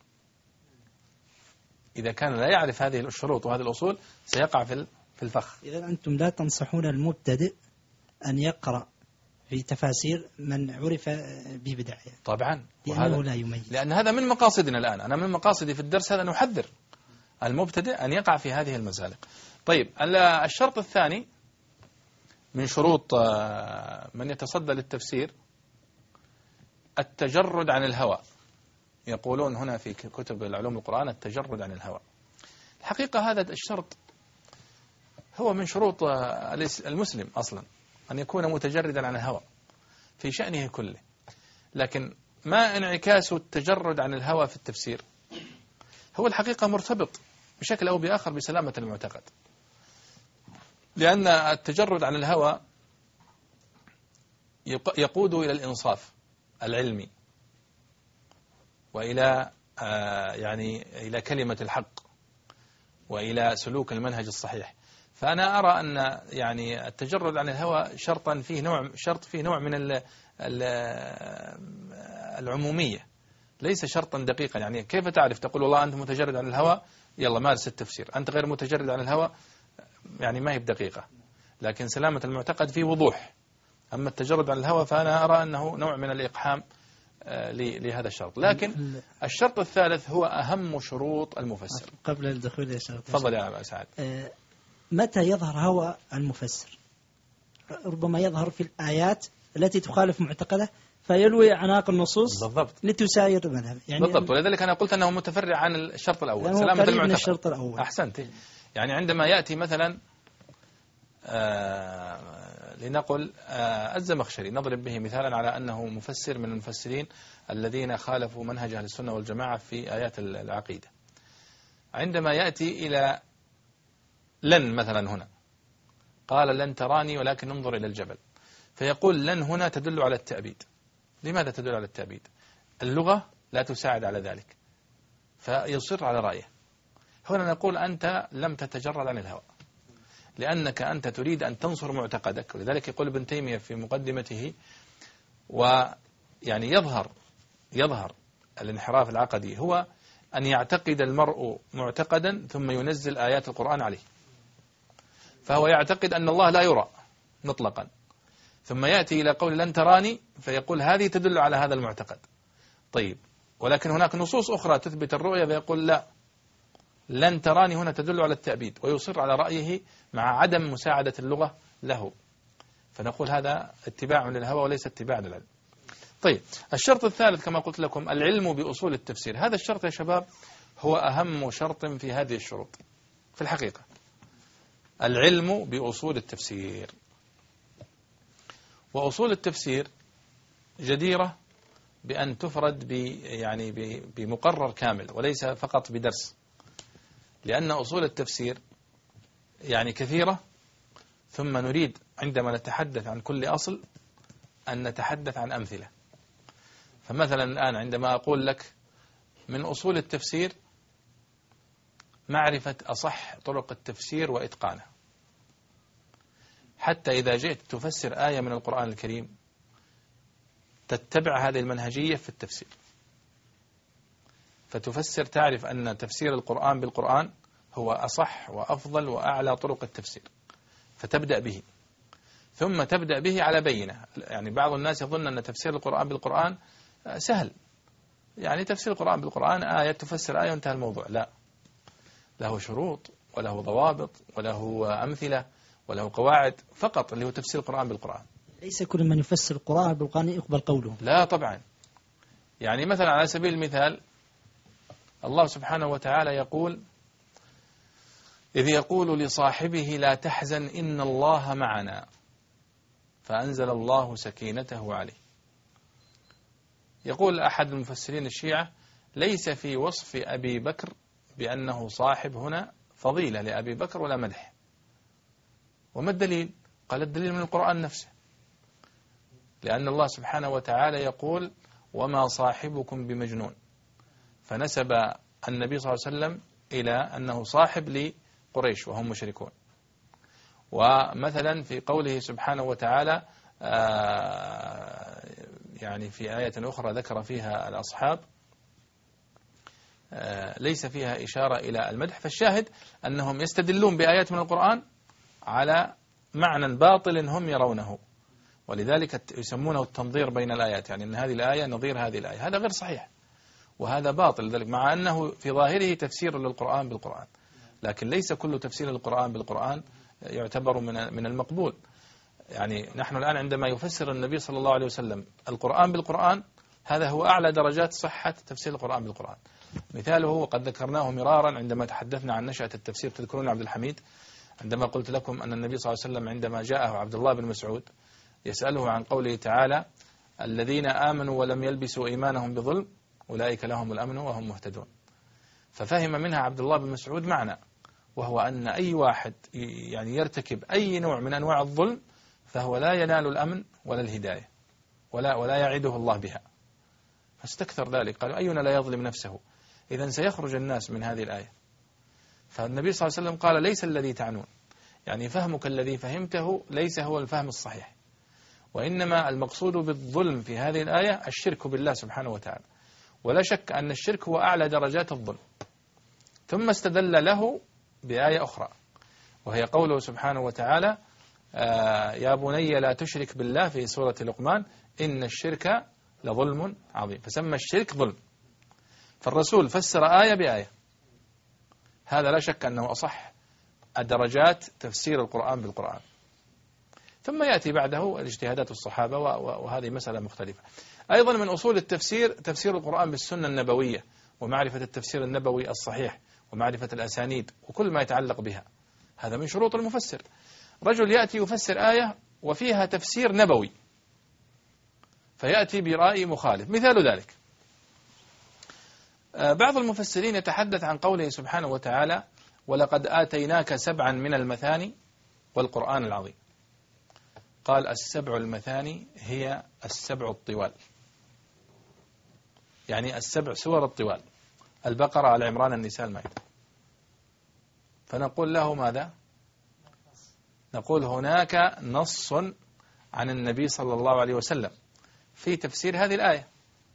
إذا كان لا يعرف هذه الشروط وهذه الأصول سيقع في الفخ. إذا أنتم لا تنصحون المبتدئ أن يقرأ في تفاسير من عرف ببدعه؟ طبعا، لأنه لا يميز، لأن هذا من مقاصدنا الآن. أنا من مقاصدي في الدرس هذا نحذر المبتدئ أن يقع في هذه المزالق. طيب، الشرط الثاني من شروط من يتصدى للتفسير التجرد عن الهوى. يقولون هنا في كتب العلوم القرآن التجرد عن الهوى. الحقيقة هذا الشرط هو من شروط المسلم أصلا، أن يكون متجردا عن الهوى في شأنه كله. لكن ما انعكاس التجرد عن الهوى في التفسير؟ هو الحقيقة مرتبط بشكل أو بآخر بسلامة المعتقد، لأن التجرد عن الهوى يقود إلى الإنصاف العلمي وإلى يعني إلى كلمة الحق وإلى سلوك المنهج الصحيح. فأنا أرى أن يعني التجرد عن الهوى شرط فيه نوع من العمومية، ليس شرطا دقيقا. يعني كيف تعرف؟ تقول والله أنت متجرد عن الهوى، يلا مارس التفسير. أنت غير متجرد عن الهوى، يعني ما هي بدقيقة. لكن سلامة المعتقد في وضوح. أما التجرد عن الهوى فأنا أرى أنه نوع من الإقحام لهذا الشرط. لكن الشرط الثالث هو أهم شروط المفسر. قبل الدخول يا شيخ تفضل يا أبا سعد. متى يظهر هوى المفسر؟ ربما يظهر في الآيات التي تخالف معتقده فيلوي عناق النصوص بالضبط لتساير المذهب. يعني بالضبط. ولذلك أنا قلت أنه متفرع عن الشرط الأول، سلامة المعتقد. الشرط الأول. أحسنت. يعني عندما يأتي مثلا لنقل الزمخشري، نضرب به مثالا على أنه مفسر من المفسرين الذين خالفوا منهج أهل السنة والجماعة في آيات العقيدة. عندما يأتي إلى لن مثلا هنا، قال لن تراني ولكن انظر إلى الجبل، فيقول لن هنا تدل على التأبيد. لماذا تدل على التأبيد؟ اللغة لا تساعد على ذلك، فيصر على رأيه. هنا نقول أنت لم تتجرد عن الهوى، لأنك أنت تريد أن تنصر معتقدك. ولذلك يقول ابن تيمية في مقدمته، ويعني يظهر الانحراف العقدي هو أن يعتقد المرء معتقدا ثم ينزل آيات القرآن عليه، فهو يعتقد أن الله لا يرى مطلقا، ثم يأتي إلى قول لن تراني فيقول هذه تدل على هذا المعتقد. طيب، ولكن هناك نصوص أخرى تثبت الرؤية فيقول لا، لن تراني هنا تدل على التأبيد، ويصر على رأيه مع عدم مساعدة اللغة له. فنقول هذا اتباع للهوى وليس اتباع للعلم. طيب، الشرط الثالث كما قلت لكم العلم بأصول التفسير. هذا الشرط يا شباب هو أهم شرط في هذه الشروط في الحقيقة، العلم بأصول التفسير. وأصول التفسير جديرة بأن تفرد يعني بمقرر كامل وليس فقط بدرس، لأن أصول التفسير يعني كثيرة، ثم نريد عندما نتحدث عن كل أصل أن نتحدث عن أمثلة. فمثلا الآن عندما أقول لك من أصول التفسير معرفة أصح طرق التفسير وإتقانه، حتى إذا جئت تفسر آية من القرآن الكريم تتبع هذه المنهجية في التفسير، فتفسر تعرف أن تفسير القرآن بالقرآن هو أصح وأفضل وأعلى طرق التفسير، فتبدأ به، ثم تبدأ به على بينة. يعني بعض الناس يظن أن تفسير القرآن بالقرآن سهل، يعني تفسير القرآن بالقرآن آية تفسر آية وانتهى الموضوع. لا، له شروط وله ضوابط وله أمثلة وله قواعد فقط اللي هو تفسير القرآن بالقرآن. ليس كل من يفسر القرآن بالقرآن يقبل قوله. لا طبعا. يعني مثلا على سبيل المثال الله سبحانه وتعالى يقول إذ يقول لصاحبه لا تحزن إن الله معنا فأنزل الله سكينته عليه. يقول أحد المفسرين الشيعة ليس في وصف أبي بكر بأنه صاحب هنا فضيلة لأبي بكر ولا مدح. وما الدليل؟ قال الدليل من القرآن نفسه، لأن الله سبحانه وتعالى يقول وما صاحبكم بمجنون، فنسب النبي صلى الله عليه وسلم إلى أنه صاحب لقريش وهم مشركون. ومثلا في قوله سبحانه وتعالى يعني في آية أخرى ذكر فيها الأصحاب ليس فيها إشارة إلى المدح. فالشاهد أنهم يستدلون بآيات من القرآن على معنى باطل هم يرونه، ولذلك يسمونه التنظير بين الآيات، يعني أن هذه الآية نظير هذه الآية. هذا غير صحيح وهذا باطل، ذلك مع أنه في ظاهره تفسير للقرآن بالقرآن، لكن ليس كل تفسير القرآن بالقرآن يعتبر من المقبول. يعني نحن الآن عندما يفسر النبي صلى الله عليه وسلم القرآن بالقرآن هذا هو أعلى درجات صحة تفسير القرآن بالقرآن. مثاله وقد ذكرناه مرارا عندما تحدثنا عن نشأة التفسير. تذكرون عبد الحميد عندما قلت لكم أن النبي صلى الله عليه وسلم عندما جاءه عبد الله بن مسعود يسأله عن قوله تعالى الذين آمنوا ولم يلبسوا إيمانهم بظلم أولئك لهم الأمن وهم مهتدون، ففهم منها عبد الله بن مسعود معنى، وهو أن أي واحد يعني يرتكب أي نوع من أنواع الظلم فهو لا ينال الأمن ولا الهداية ولا يعيده الله بها. فاستكثر ذلك، قالوا أينا لا يظلم نفسه، إذن سيخرج الناس من هذه الآية. فالنبي صلى الله عليه وسلم قال ليس الذي تعنون، يعني فهمك الذي فهمته ليس هو الفهم الصحيح، وإنما المقصود بالظلم في هذه الآية الشرك بالله سبحانه وتعالى. ولا شك أن الشرك هو أعلى درجات الظلم. ثم استدل له بآية أخرى، وهي قوله سبحانه وتعالى: يا بني لا تشرك بالله، في سورة لقمان: إن الشرك لظلم عظيم. فسمى الشرك ظلم. فالرسول فسر آية بآية، هذا لا شك أنه أصح الدرجات تفسير القرآن بالقرآن. ثم يأتي بعده الاجتهادات الصحابة، وهذه مسألة مختلفة. أيضا من أصول التفسير تفسير القرآن بالسنة النبوية، ومعرفة التفسير النبوي الصحيح، ومعرفة الأسانيد وكل ما يتعلق بها، هذا من شروط المفسر. رجل يأتي يفسر آية وفيها تفسير نبوي، فيأتي برأي مخالف. مثال ذلك بعض المفسرين يتحدث عن قوله سبحانه وتعالى: ولقد آتيناك 7 من المثاني والقرآن العظيم. قال: 7 المثاني هي 7 الطوال، يعني 7 سور الطوال: البقرة، آل عمران، النساء، المائدة. فنقول له ماذا؟ نقول هناك نص عن النبي صلى الله عليه وسلم في تفسير هذه الآية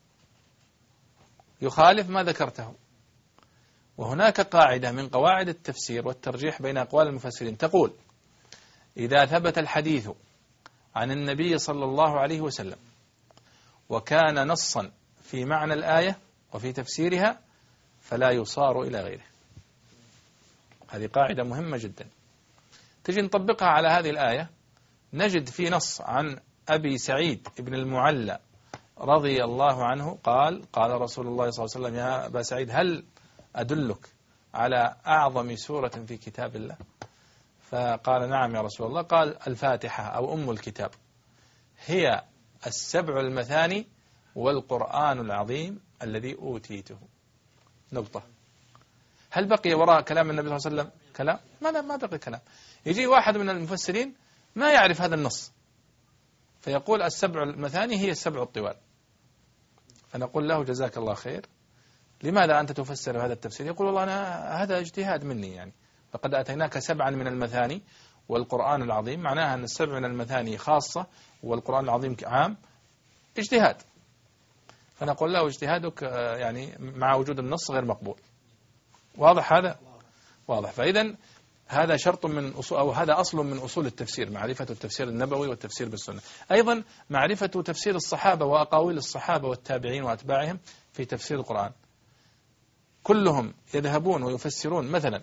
يخالف ما ذكرته. وهناك قاعدة من قواعد التفسير والترجيح بين أقوال المفسرين تقول: إذا ثبت الحديث عن النبي صلى الله عليه وسلم وكان نصا في معنى الآية وفي تفسيرها فلا يصار إلى غيره. هذه قاعدة مهمة جدا. تجي نطبقها على هذه الآية، نجد في نص عن أبي سعيد بن المعلى رضي الله عنه قال: قال رسول الله صلى الله عليه وسلم: يا أبا سعيد، هل أدلك على أعظم سورة في كتاب الله؟ فقال: نعم يا رسول الله. قال: الفاتحة أو أم الكتاب، هي 7 المثاني والقرآن العظيم الذي أوتيته. نقطة. هل بقي وراء كلام النبي صلى الله عليه وسلم كلام؟ ما بقي كلام. يجي واحد من المفسرين ما يعرف هذا النص فيقول: 7 المثاني هي 7 الطوال. فنقول له: جزاك الله خير، لماذا أنت تفسر هذا التفسير؟ يقول: والله أنا هذا اجتهاد مني، يعني لقد أتيناك 7 من المثاني والقرآن العظيم، معناها أن 7 من المثاني خاصة والقرآن العظيم عام، اجتهاد. فنقول له: اجتهادك يعني مع وجود النص غير مقبول. واضح هذا؟ واضح. فإذا هذا شرط من أصول، أو هذا أصل من أصول التفسير، معرفة التفسير النبوي والتفسير بالسنة. أيضا معرفة تفسير الصحابة وأقاويل الصحابة والتابعين وأتباعهم في تفسير القرآن. كلهم يذهبون ويفسرون مثلا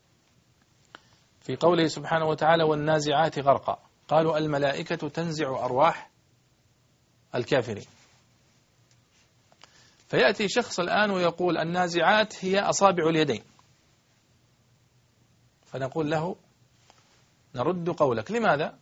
في قوله سبحانه وتعالى: والنازعات غرقا، قالوا: الملائكة تنزع أرواح الكافرين. فيأتي شخص الآن ويقول: النازعات هي أصابع اليدين. فنقول له: نرد قولك. لماذا؟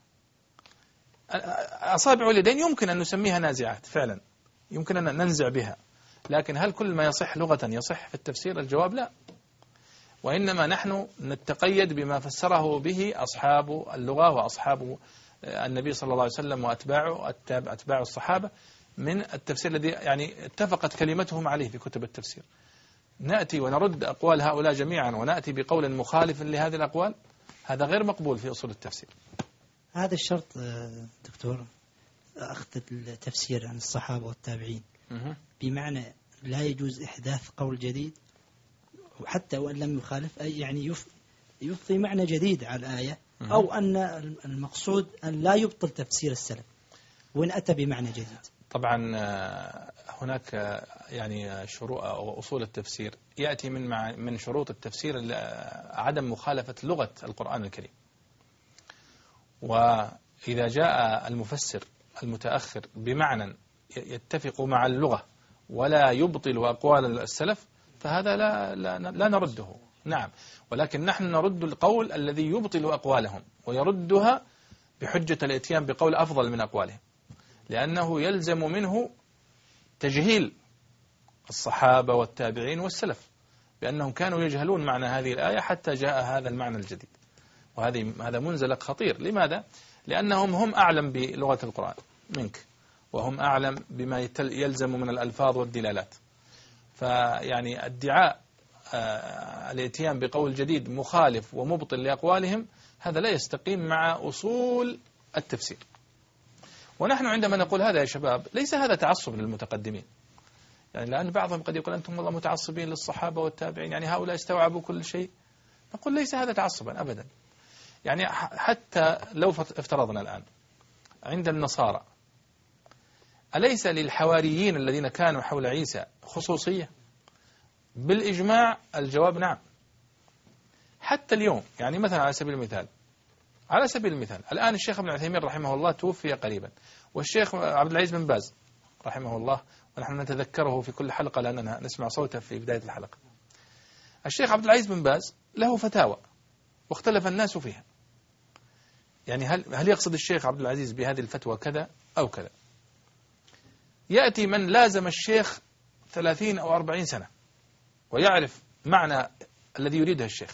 أصابع اليدين يمكن أن نسميها نازعات فعلا، يمكن أن ننزع بها، لكن هل كل ما يصح لغة يصح في التفسير؟ الجواب لا. وإنما نحن نتقيد بما فسره به أصحاب اللغة وأصحاب النبي صلى الله عليه وسلم وأتباعه أتباع الصحابة من التفسير الذي يعني اتفقت كلمتهم عليه في كتب التفسير. نأتي ونرد أقوال هؤلاء جميعا ونأتي بقول مخالف لهذه الأقوال، هذا غير مقبول في أصول التفسير. هذا الشرط دكتور، أخذ التفسير عن الصحابة والتابعين، بمعنى لا يجوز إحداث قول جديد وحتى وإن لم يخالف، أي يعني يضفي معنى جديد على الآية، أو أن المقصود أن لا يبطل تفسير السلف وإن أتى بمعنى جديد. طبعا هناك يعني شروط أو أصول التفسير يأتي من شروط التفسير عدم مخالفة لغة القرآن الكريم. وإذا جاء المفسر المتأخر بمعنى يتفق مع اللغة ولا يبطل أقوال السلف فهذا لا نرده، نعم، ولكن نحن نرد القول الذي يبطل أقوالهم ويردها بحجة الاتيان بقول أفضل من أقوالهم، لأنه يلزم منه تجهيل الصحابة والتابعين والسلف بأنهم كانوا يجهلون معنى هذه الآية حتى جاء هذا المعنى الجديد. وهذا منزلق خطير. لماذا؟ لأنهم هم أعلم بلغة القرآن منك، وهم أعلم بما يلزم من الألفاظ والدلالات. فيعني ادعاء الاتيان بقول جديد مخالف ومبطل لأقوالهم هذا لا يستقيم مع أصول التفسير. ونحن عندما نقول هذا يا شباب ليس هذا تعصب للمتقدمين، يعني لأن بعضهم قد يقول أنتم والله متعصبين للصحابة والتابعين، يعني هؤلاء استوعبوا كل شيء. نقول ليس هذا تعصبا أبدا. يعني حتى لو افترضنا الآن عند النصارى، أليس للحواريين الذين كانوا حول عيسى خصوصية؟ بالإجماع الجواب نعم. حتى اليوم، يعني مثلا على سبيل المثال الآن الشيخ ابن عثيمين رحمه الله توفي قريبا، والشيخ عبد العزيز بن باز رحمه الله، ونحن نتذكره في كل حلقة لأننا نسمع صوته في بداية الحلقة. الشيخ عبد العزيز بن باز له فتاوى واختلف الناس فيها، يعني هل يقصد الشيخ عبد العزيز بهذه الفتوى كذا أو كذا؟ يأتي من لازم الشيخ 30 أو 40 سنة ويعرف معنى الذي يريده الشيخ،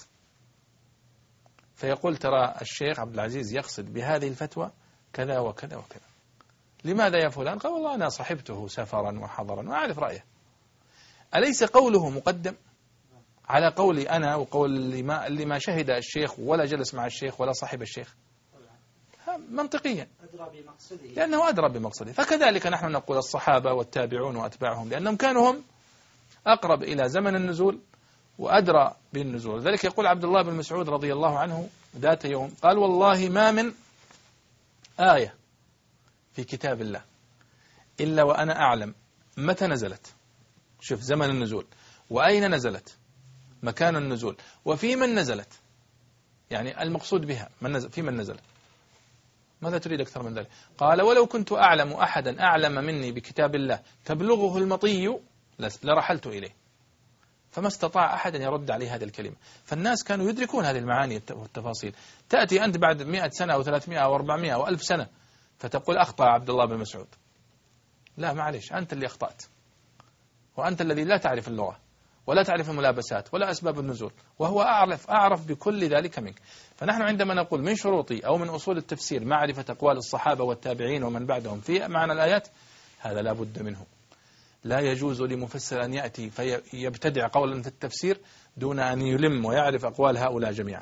فيقول ترى الشيخ عبد العزيز يقصد بهذه الفتوى كذا وكذا وكذا. لماذا يا فلان؟ قال والله أنا صحبته سفرا وحضرا وأعرف رأيه. أليس قوله مقدم على قولي أنا وقول اللي ما شهد الشيخ ولا جلس مع الشيخ ولا صاحب الشيخ؟ منطقيا لأنه أدرى بمقصده. فكذلك نحن نقول الصحابة والتابعون وأتباعهم، لأنهم كانوا هم أقرب إلى زمن النزول وأدرى بالنزول. ذلك يقول عبد الله بن مسعود رضي الله عنه ذات يوم قال والله ما من آية في كتاب الله إلا وأنا أعلم متى نزلت، شوف زمن النزول، وأين نزلت، مكان النزول، وفي من نزلت، يعني المقصود بها في من نزلت. ماذا تريد أكثر من ذلك؟ قال ولو كنت أعلم أحدا أعلم مني بكتاب الله تبلغه المطي لرحلت إليه. فما استطاع أحد أن يرد عليه هذه الكلمة. فالناس كانوا يدركون هذه المعاني والتفاصيل. تأتي أنت بعد 100 سنة أو 300 أو 400 أو 1000 سنة فتقول أخطأ عبد الله بن مسعود. لا معلش، أنت اللي أخطأت، وأنت الذي لا تعرف اللغة ولا تعرف الملابسات ولا أسباب النزول، وهو أعرف بكل ذلك منك. فنحن عندما نقول من شروطي أو من أصول التفسير معرفة أقوال الصحابة والتابعين ومن بعدهم في معنى الآيات، هذا لا بد منه. لا يجوز لمفسر أن يأتي فيبتدع قولا في التفسير دون أن يلم ويعرف أقوال هؤلاء جميعا.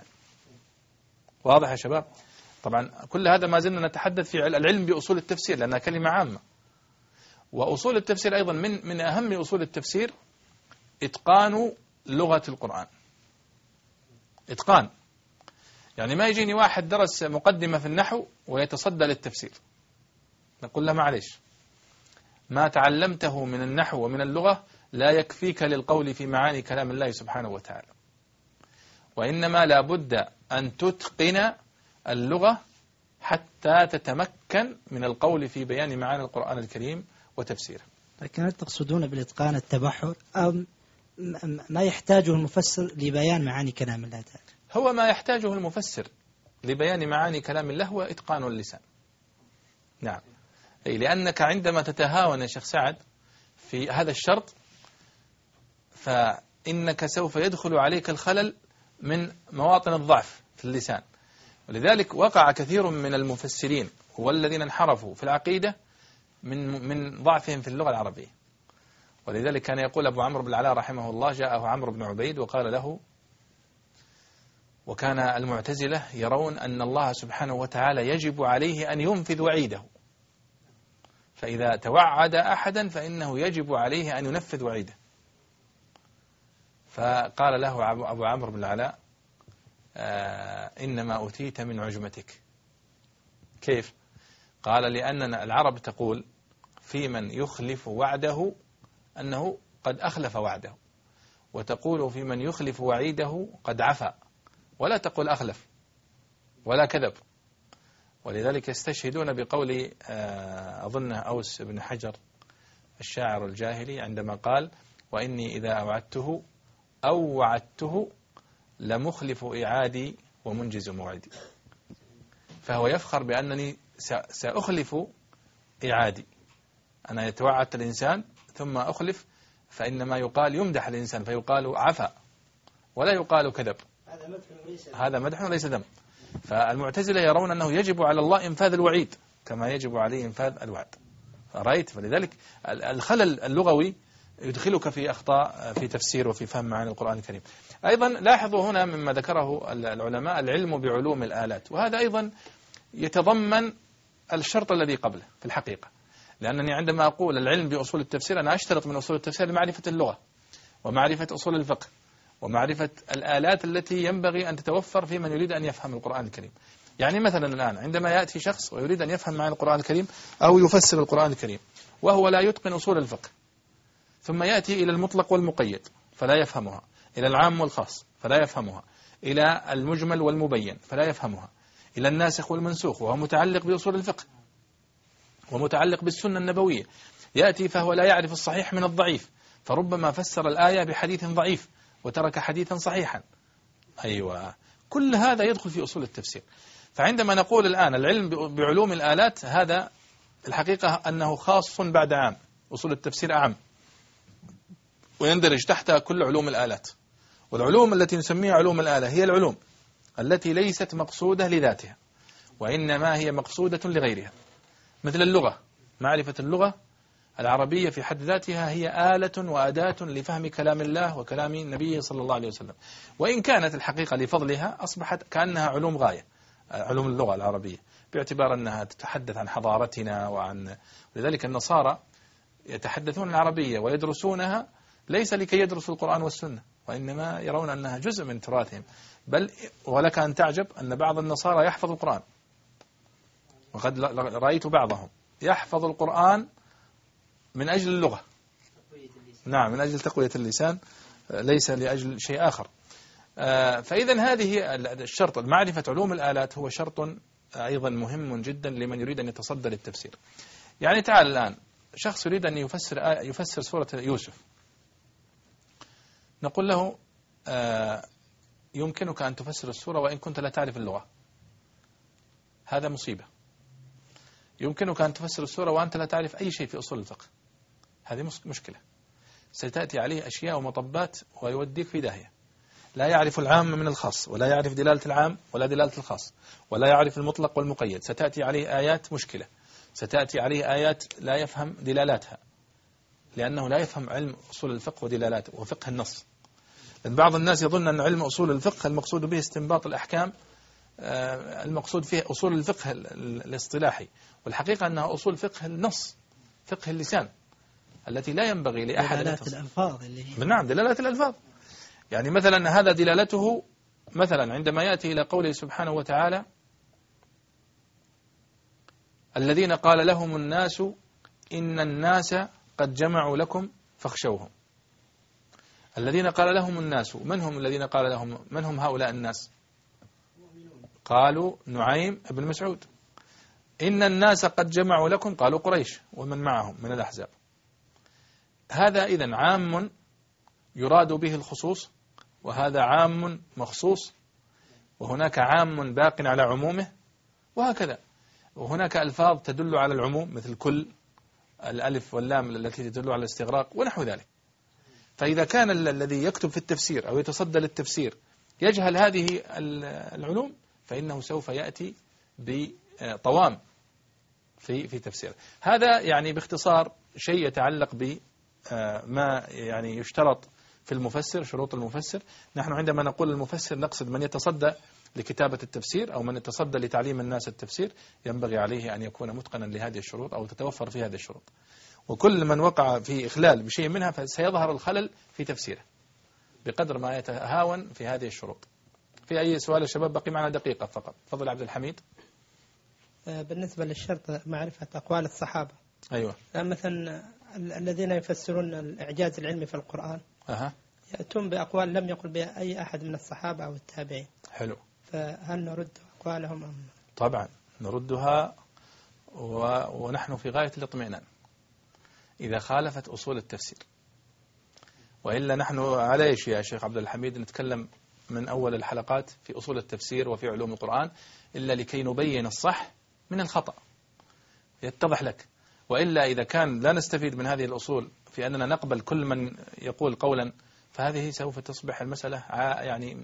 واضح يا شباب؟ طبعا كل هذا ما زلنا نتحدث في العلم بأصول التفسير لأنها كلمة عامة. وأصول التفسير أيضا من أهم أصول التفسير إتقان لغة القرآن. إتقان، يعني ما يجيني واحد درس مقدمة في النحو ويتصدى للتفسير، نقول له معلش، ما تعلمته من النحو ومن اللغة لا يكفيك للقول في معاني كلام الله سبحانه وتعالى، وإنما لا بد أن تتقن اللغة حتى تتمكن من القول في بيان معاني القرآن الكريم وتفسيره. لكن هل تقصدون بالإتقان التبحر أو ما يحتاجه المفسر لبيان معاني كلام الله تعالى؟ هو ما يحتاجه المفسر لبيان معاني كلام الله هو إتقان اللسان. نعم، لأنك عندما تتهاون يا شيخ سعد في هذا الشرط فإنك سوف يدخل عليك الخلل من مواطن الضعف في اللسان. ولذلك وقع كثير من المفسرين والذين انحرفوا في العقيدة من ضعفهم في اللغة العربية. ولذلك كان يقول أبو عمرو بن العلاء رحمه الله، جاءه عمرو بن عبيد وقال له، وكان المعتزلة يرون أن الله سبحانه وتعالى يجب عليه أن ينفذ وعيده، فإذا توعد أحدا فإنه يجب عليه أن ينفذ وعيده. فقال له أبو عمرو بن العلاء إنما أوتيت من عجمتك. كيف؟ قال لأننا العرب تقول في من يخلف وعده أنه قد أخلف وعده، وتقول في من يخلف وعيده قد عفا، ولا تقول أخلف ولا كذب. ولذلك يستشهدون بقول أظنه أوس بن حجر الشاعر الجاهلي عندما قال وإني إذا أوعدته أو وعدته لمخلف إعادي ومنجز موعدي. فهو يفخر بأنني سأخلف إعادي، أنا يتوعد الإنسان ثم أخلف، فإنما يقال يمدح الإنسان فيقال عفا ولا يقال كذب، هذا مدح وليس ذم. فالمعتزلة يرون أنه يجب على الله إنفاذ الوعيد كما يجب عليه إنفاذ الوعد. فرأيت، فلذلك الخلل اللغوي يدخلك في أخطاء في تفسير وفي فهم معاني القرآن الكريم. أيضا لاحظوا هنا مما ذكره العلماء العلم بعلوم الآلات، وهذا أيضا يتضمن الشرط الذي قبله في الحقيقة. لأنني عندما أقول العلم بأصول التفسير أنا أشترط من أصول التفسير معرفة اللغة ومعرفة أصول الفقه ومعرفة الآلات التي ينبغي أن تتوفر في من يريد أن يفهم القرآن الكريم. يعني مثلا الآن عندما يأتي شخص ويريد أن يفهم معنى القرآن الكريم أو يفسر القرآن الكريم وهو لا يتقن أصول الفقه، ثم يأتي إلى المطلق والمقيد فلا يفهمها، إلى العام والخاص فلا يفهمها، إلى المجمل والمبين فلا يفهمها، إلى الناسخ والمنسوخ وهو متعلق بأصول الفقه ومتعلق بالسنة النبوية، يأتي فهو لا يعرف الصحيح من الضعيف، فربما فسر الآية بحديث ضعيف وترك حديثا صحيحا. أيوة، كل هذا يدخل في أصول التفسير. فعندما نقول الآن العلم بعلوم الآلات، هذا الحقيقة أنه خاص بعد عام، أصول التفسير أعم ويندرج تحتها كل علوم الآلات. والعلوم التي نسميها علوم الآلة هي العلوم التي ليست مقصودة لذاتها وإنما هي مقصودة لغيرها، مثل اللغة. معرفة اللغة العربية في حد ذاتها هي آلة وأداة لفهم كلام الله وكلام النبي صلى الله عليه وسلم، وإن كانت الحقيقة لفضلها أصبحت كأنها علوم غاية، علوم اللغة العربية، باعتبار أنها تتحدث عن حضارتنا ولذلك النصارى يتحدثون العربية ويدرسونها ليس لكي يدرسوا القرآن والسنة، وإنما يرون أنها جزء من تراثهم. بل ولك أن تعجب أن بعض النصارى يحفظ القرآن، وقد رأيت بعضهم يحفظ القرآن من أجل اللغة، نعم، من أجل تقوية اللسان، ليس لأجل شيء آخر. فإذا هذه الشرط، معرفة علوم الآلات هو شرط أيضا مهم جدا لمن يريد أن يتصدى للتفسير. يعني تعال الآن شخص يريد أن يفسر سورة يوسف، نقول له يمكنك أن تفسر السورة وإن كنت لا تعرف اللغة، هذا مصيبة. يمكنك أن تفسر السورة وأنت لا تعرف أي شيء في أصول الفقه، هذه مشكلة، ستأتي عليه أشياء ومطبات ويوديك في داهية. لا يعرف العام من الخاص، ولا يعرف دلالة العام ولا دلالة الخاص، ولا يعرف المطلق والمقيد. ستأتي عليه آيات مشكلة، ستأتي عليه آيات لا يفهم دلالاتها، لأنه لا يفهم علم أصول الفقه ودلالاته وفقه النص. لأن بعض الناس يظن أن علم أصول الفقه المقصود به استنباط الأحكام، المقصود فيه أصول الفقه الاصطلاحي، والحقيقة أنها أصول فقه النص، فقه اللسان، التي لا ينبغي لأحد دلالات الألفاظ اللي هي نعم، دلالات الألفاظ. يعني مثلا هذا دلالته مثلا عندما يأتي إلى قوله سبحانه وتعالى: الذين قال لهم الناس إن الناس قد جمعوا لكم فاخشوهم. الذين قال لهم الناس، من هم الذين قال لهم؟ من هم هؤلاء الناس؟ قالوا نعيم بن مسعود. إن الناس قد جمعوا لكم، قالوا قريش ومن معهم من الأحزاب. هذا إذن عام يراد به الخصوص، وهذا عام مخصوص، وهناك عام باق على عمومه، وهكذا. وهناك ألفاظ تدل على العموم مثل كل، الألف واللام التي تدل على الاستغراق ونحو ذلك. فإذا كان الذي يكتب في التفسير أو يتصدى للتفسير يجهل هذه العلوم، فإنه سوف يأتي بطوام في تفسير. هذا يعني باختصار شيء يتعلق بما يعني يشترط في المفسر، شروط المفسر. نحن عندما نقول المفسر نقصد من يتصدى لكتابة التفسير أو من يتصدى لتعليم الناس التفسير، ينبغي عليه أن يكون متقنا لهذه الشروط أو تتوفر في هذه الشروط. وكل من وقع في إخلال بشيء منها فسيظهر الخلل في تفسيره بقدر ما يتهاون في هذه الشروط. في أي سؤال يا شباب؟ بقي معنا دقيقة فقط. تفضل عبد الحميد. بالنسبة للشرط معرفة أقوال الصحابة. أيوة. مثلا الذين يفسرون الإعجاز العلمي في القرآن يأتون بأقوال لم يقل بها أي أحد من الصحابة أو التابعين. حلو. فهل نرد أقوالهم أم؟ طبعا نردها، ونحن في غاية الاطمئنان إذا خالفت أصول التفسير. وإلا نحن عليش يا شيخ عبد الحميد نتكلم من أول الحلقات في أصول التفسير وفي علوم القرآن إلا لكي نبين الصح من الخطأ، يتضح لك. وإلا إذا كان لا نستفيد من هذه الأصول في أننا نقبل كل من يقول قولا، فهذه سوف تصبح المسألة يعني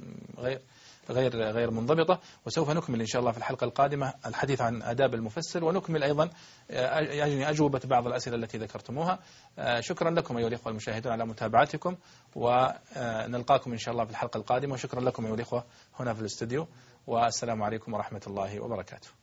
غير منضبطة. وسوف نكمل إن شاء الله في الحلقة القادمة الحديث عن آداب المفسر، ونكمل أيضا يعني أجوبة بعض الأسئلة التي ذكرتموها. شكرا لكم أيها الإخوة المشاهدون على متابعتكم، ونلقاكم إن شاء الله في الحلقة القادمة. وشكرا لكم أيها الإخوة هنا في الاستوديو، والسلام عليكم ورحمة الله وبركاته.